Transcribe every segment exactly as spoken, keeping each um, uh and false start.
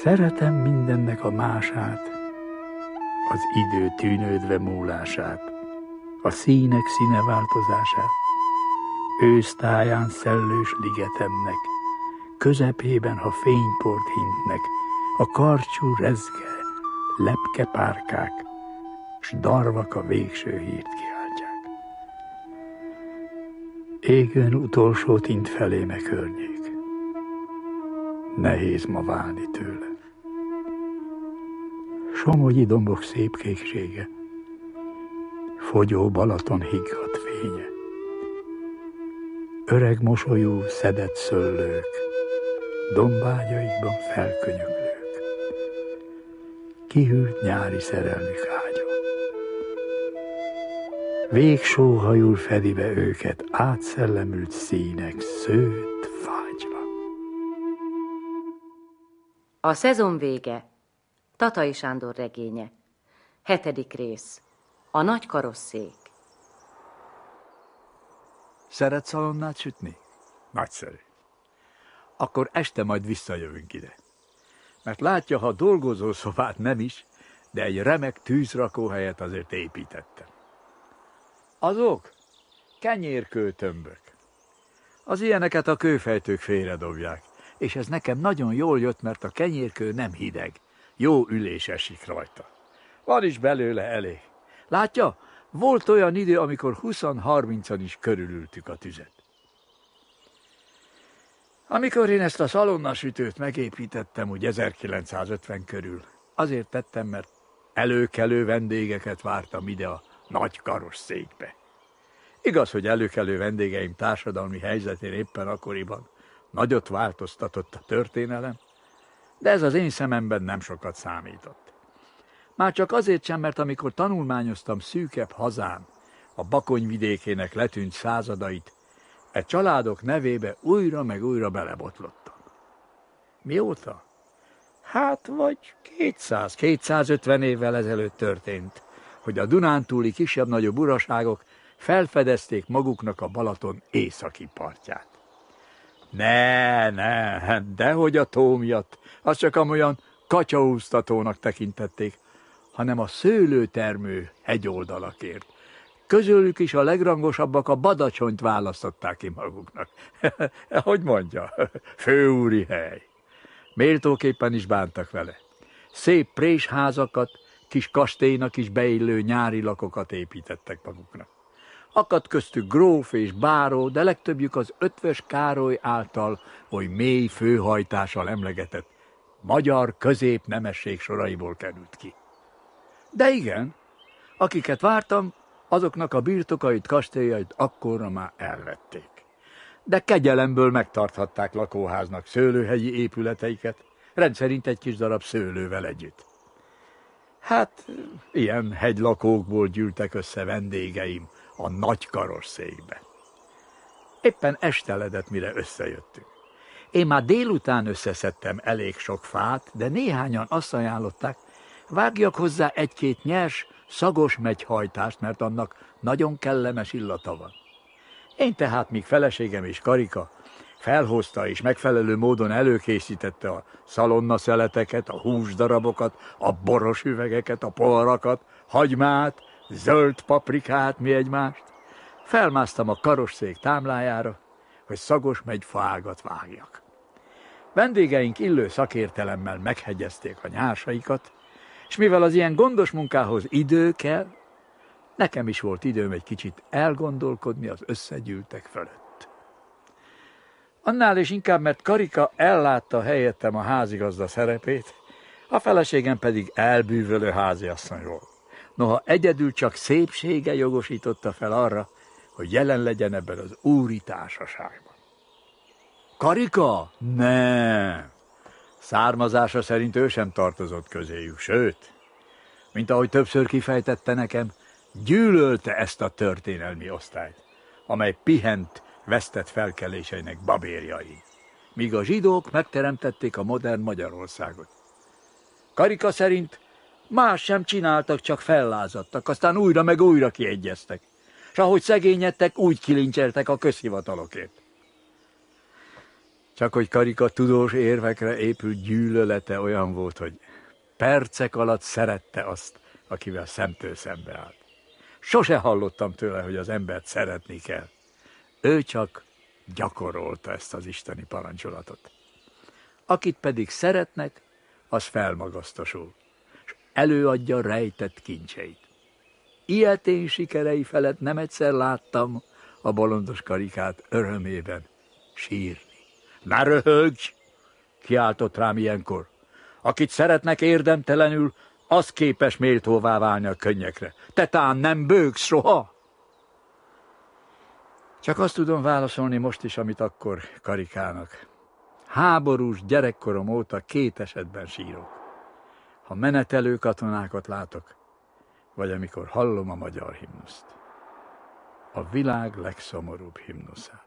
Szeretem mindennek a mását, az idő tűnődve múlását, a színek színe változását, ősztáján szellős ligetemnek, közepében, ha fényport hintnek, a karcsú rezge, lepke párkák, s darvak a végső hírt kiáltják. Égőn utolsó tint feléme környék, nehéz ma válni tőle. Somogyi dombok szép kéksége, fogyó Balaton higgadt fénye, öreg mosolyú szedett szöllők, dombágyaikban felkönyöklők, kihűlt nyári szerelmük ágya. Végsóhajul fedi be őket átszellemült színek szőtt fágyva. A szezon vége. Tatai Sándor regénye. Hetedik rész. A nagy karosszék. Szeret szalonnát sütni? Nagyszerű. Akkor este majd visszajövünk ide. Mert látja, ha dolgozószobát nem is, de egy remek tűzrakóhelyet azért építettem. Azok? Kenyérkőtömbök. Az ilyeneket a kőfejtők félredobják, és ez nekem nagyon jól jött, mert a kenyérkő nem hideg. Jó ülés esik rajta. Van is belőle elég. Látja, volt olyan idő, amikor húsz-harmincan is körülültük a tüzet. Amikor én ezt a szalonnasütőt megépítettem, úgy ezerkilencszázötven körül, azért tettem, mert előkelő vendégeket vártam ide a nagy karosszékbe. Igaz, hogy előkelő vendégeim társadalmi helyzetén éppen akkoriban nagyot változtatott a történelem, de ez az én szememben nem sokat számított. Már csak azért sem, mert amikor tanulmányoztam szűkebb hazám, a Bakony vidékének letűnt századait, e családok nevébe újra meg újra belebotlottam. Mióta? Hát vagy kétszáz-kétszázötven évvel ezelőtt történt, hogy a Dunántúli kisebb-nagyobb uraságok felfedezték maguknak a Balaton északi partját. Ne, ne, dehogy a tó miatt, azt csak amolyan kacsaúztatónak tekintették, hanem a szőlőtermő hegyoldalakért. Közülük is a legrangosabbak a Badacsonyt választották ki maguknak. Hogy mondja, főúri hely. Méltóképpen is bántak vele. Szép présházakat, kis kastélynak is beillő nyári lakokat építettek maguknak. Akadt köztük gróf és báró, de legtöbbjük az Ötvös Károly által oly mély főhajtással emlegetett magyar középnemesség soraiból került ki. De igen, akiket vártam, azoknak a birtokait, kastélyait akkorra már elvették. De kegyelemből megtarthatták lakóháznak szőlőhegyi épületeiket, rendszerint egy kis darab szőlővel együtt. Hát, ilyen hegylakókból gyűltek össze vendégeim a nagy karosszékbe. Éppen esteledett, mire összejöttünk. Én már délután összeszedtem elég sok fát, de néhányan azt ajánlották, vágjak hozzá egy-két nyers, szagos megyhajtást, mert annak nagyon kellemes illata van. Én tehát, míg feleségem és Karika felhozta és megfelelő módon előkészítette a szalonnaszeleteket, a húsdarabokat, a boros üvegeket, a poharakat, hagymát, zöld paprikát, mi egymást, felmásztam a karosszék támlájára, hogy szagos megyfaágat vágjak. Vendégeink illő szakértelemmel meghegyezték a nyársaikat, és mivel az ilyen gondos munkához idő kell, nekem is volt időm egy kicsit elgondolkodni az összegyűltek fölött. Annál is inkább, mert Karika ellátta helyettem a házigazda szerepét, a feleségem pedig elbűvölő háziasszony volt. Noha egyedül csak szépsége jogosította fel arra, hogy jelen legyen ebben az úri társaságban. Karika? Nem! Származása szerint ő sem tartozott közéjük, sőt, mint ahogy többször kifejtette nekem, gyűlölte ezt a történelmi osztályt, amely pihent, vesztett felkeléseinek babérjai, míg a zsidók megteremtették a modern Magyarországot. Karika szerint más sem csináltak, csak fellázadtak, aztán újra meg újra kiegyeztek, s ahogy szegényedtek, úgy kilincseltek a közhivatalokért. Csak hogy Karika tudós érvekre épült gyűlölete olyan volt, hogy percek alatt szerette azt, akivel szemtől szembe állt. Sose hallottam tőle, hogy az embert szeretni kell. Ő csak gyakorolta ezt az isteni parancsolatot. Akit pedig szeretnek, az felmagasztosul, és előadja rejtett kincseit. Ilyetén sikerei felett nem egyszer láttam a bolondos Karikát örömében sírni. Ne röhögj! Kiáltott rám ilyenkor. Akit szeretnek érdemtelenül, az képes méltóvá válni a könnyekre. Te tán nem bőgsz soha? Csak azt tudom válaszolni most is, amit akkor Karikának. Háborús gyerekkorom óta két esetben sírok. Ha menetelő katonákat látok, vagy amikor hallom a magyar himnuszt. A világ legszomorúbb himnuszát.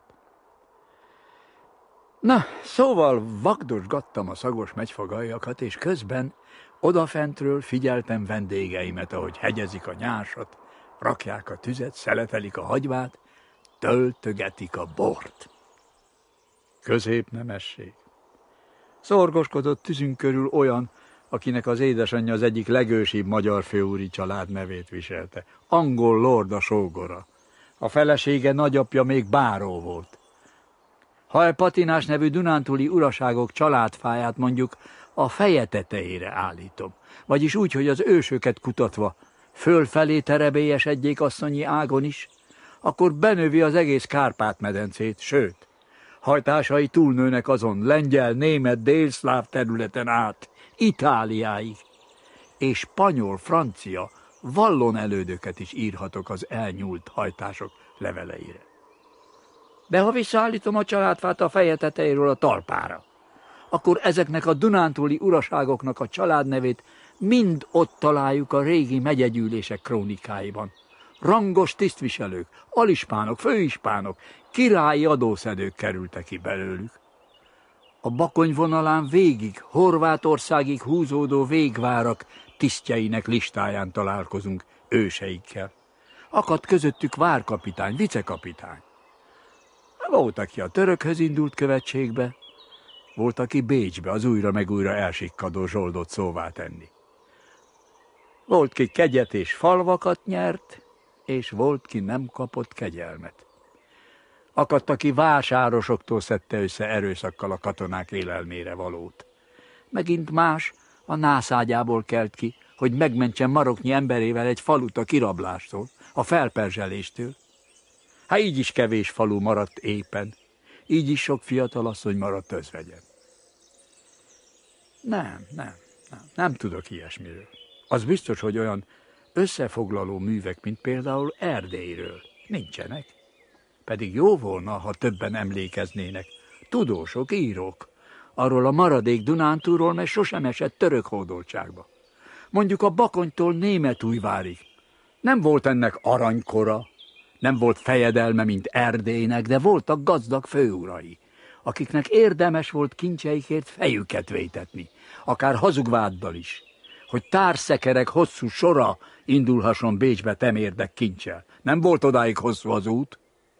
Na, szóval vagdosgattam a szagos megyfagajjakat, és közben odafentről figyeltem vendégeimet, ahogy hegyezik a nyársat, rakják a tüzet, szeletelik a hagyvát, töltögetik a bort. Középnemesség. Szorgoskodott tüzünk körül olyan, akinek az édesanyja az egyik legősibb magyar főúri család nevét viselte. Angol lord a sógora. A felesége nagyapja még báró volt. Ha e Patinás nevű dunántúli uraságok családfáját mondjuk a feje tetejére állítom, vagyis úgy, hogy az ősöket kutatva fölfelé terebélyesedjék asszonyi ágon is, akkor benövi az egész Kárpát-medencét, sőt, hajtásai túlnőnek azon lengyel, német, délszláv területen át, Itáliáig, és spanyol, francia, vallon elődöket is írhatok az elnyúlt hajtások leveleire. De ha visszaállítom a családfát a feje tetejéről a talpára, akkor ezeknek a dunántúli uraságoknak a családnevét mind ott találjuk a régi megyegyűlések krónikáiban. Rangos tisztviselők, alispánok, főispánok, királyi adószedők kerültek ki belőlük. A Bakony vonalán végig, Horvátországig húzódó végvárak tisztjeinek listáján találkozunk őseikkel. Akadt közöttük várkapitány, vicekapitány. Volt, aki a törökhöz indult követségbe, volt, aki Bécsbe az újra meg újra elsikkadó Zsoldot szóvá tenni. Volt, ki kegyet és falvakat nyert, és volt, ki nem kapott kegyelmet. Akadt, aki vásárosoktól szedte össze erőszakkal a katonák élelmére valót. Megint más a nászágyából kelt ki, hogy megmentsen maroknyi emberével egy falut a kirablástól, a felperzseléstől. Hát így is kevés falu maradt épen, így is sok fiatalasszony maradt özvegyen. Nem, nem, nem, nem tudok ilyesmiről. Az biztos, hogy olyan összefoglaló művek, mint például Erdélyről nincsenek. Pedig jó volna, ha többen emlékeznének, tudósok, írók, arról a maradék Dunántúról, mert sosem esett török hódoltságba. Mondjuk a Bakonytól Németújvárig. Nem volt ennek aranykora, nem volt fejedelme, mint Erdélynek, de voltak gazdag főurai, akiknek érdemes volt kincseikért fejüket vétetni, akár hazugváddal is, hogy társzekerek hosszú sora indulhasson Bécsbe temérdek kincsel. Nem volt odáig hosszú az út?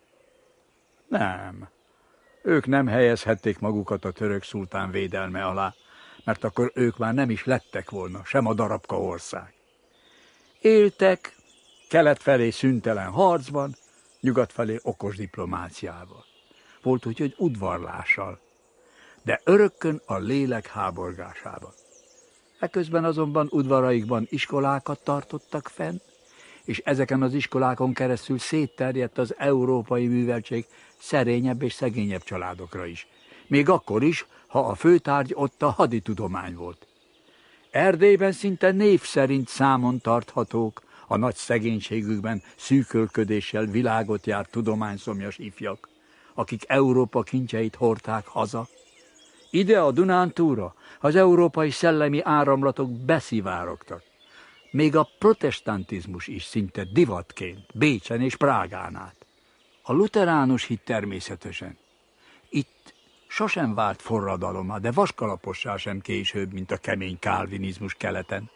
Nem. Ők nem helyezhették magukat a török szultán védelme alá, mert akkor ők már nem is lettek volna, sem a darabka ország. Éltek kelet felé szüntelen harcban, nyugat felé okos diplomáciával. Volt úgy, hogy udvarlással, de örökkön a lélek háborgásában. Eközben azonban udvaraikban iskolákat tartottak fenn, és ezeken az iskolákon keresztül szétterjedt az európai műveltség szerényebb és szegényebb családokra is. Még akkor is, ha a főtárgy ott a haditudomány volt. Erdélyben szinte név szerint számon tarthatók a nagy szegénységükben szűkölködéssel világot járt tudományszomjas ifjak, akik Európa kincseit hordták haza. Ide a Dunántúra az európai szellemi áramlatok beszivárogtak. Még a protestantizmus is szinte divatként Bécsen és Prágán át. A luteránus hit természetesen. Itt sosem vált forradalomá, de vaskalapossá sem később, mint a kemény kálvinizmus keleten.